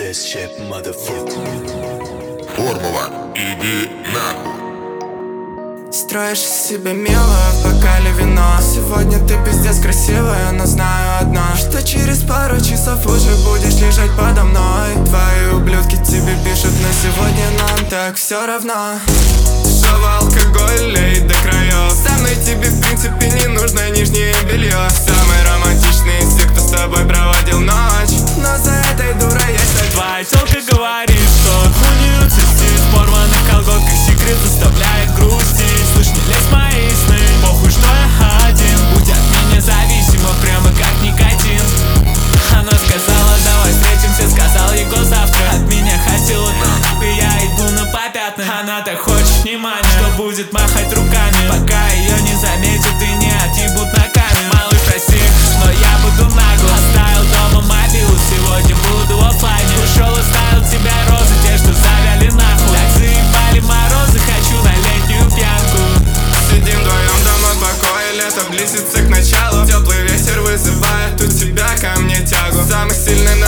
Spaceship, motherfucker. Формула, иди нахуй. Строишь из себя милую в бокале вино. Сегодня ты пиздец красивая, но знаю одно, что через пару часов уже будешь лежать подо мной. Твои ублюдки тебе пишут, но сегодня нам так все равно. Дешевый алкоголь лей до краев. Со мной тебе в принципе не нужно нижнее белье. Самый романтичный из тех, кто с тобой проводил ночь. Но за этой дурой есть твоя тёлка говорит, что у нее цистит в порванных колготках, секрет заставляет грустить. Слышь, не лезь в мои сны, похуй, что я один. Будь от меня зависима, прямо как никотин. Она сказала, давай встретимся, сказал Его завтра. От меня хотела, но я иду на попятный. Она так хочет внимания, что будет махать руками, пока ее не заметят и не отъебут ногами. Малыш, прости, но я буду нагло. Оставил дома мобилу, сегодня буду в оффлайне. Ушел, оставил тебе розы, те, что завяли нахуй. Так заебали морозы, хочу на летнюю пьянку. Сидим вдвоем дома в покое, лето близится к началу. Теплый ветер вызывает у тебя ко мне тягу. Самый сильный